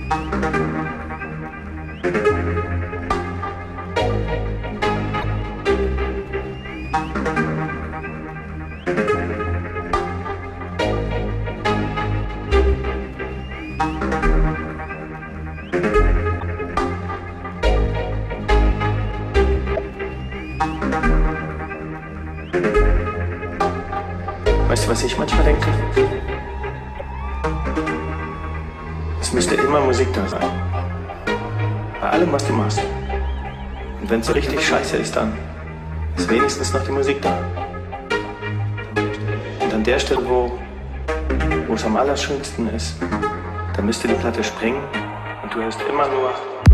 Weißt du, was ich manchmal denke? Es müsste immer Musik da sein. Bei allem, was du machst. Und wenn es so richtig scheiße ist, dann ist wenigstens noch die Musik da. Und an der Stelle, wo es am allerschönsten ist, da müsste die Platte springen und du hörst immer nur...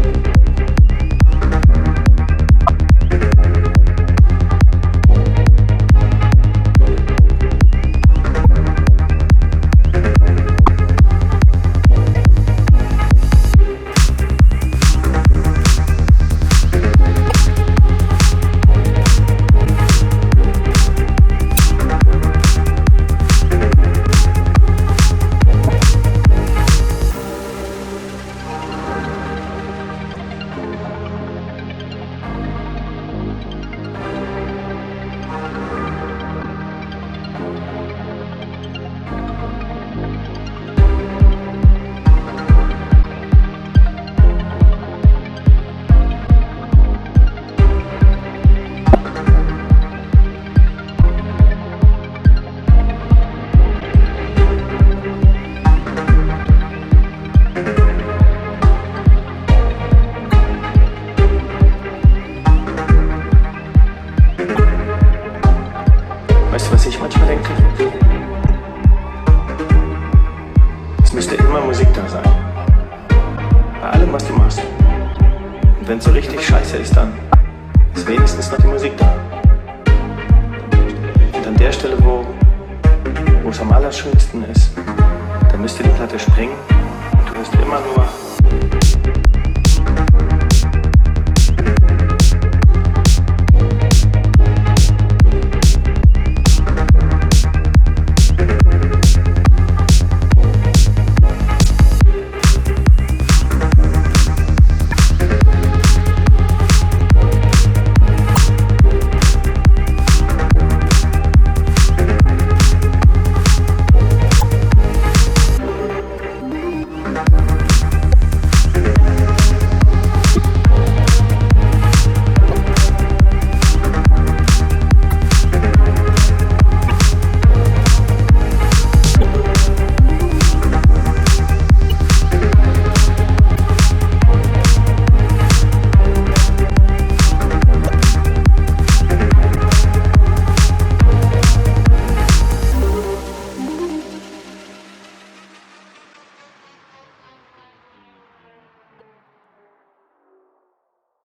Weißt du, was ich manchmal denke? Es müsste immer Musik da sein. Bei allem, was du machst. Und wenn es so richtig scheiße ist, dann ist wenigstens noch die Musik da. Und an der Stelle, wo es am allerschönsten ist, da müsste die Platte springen und du hörst immer nur...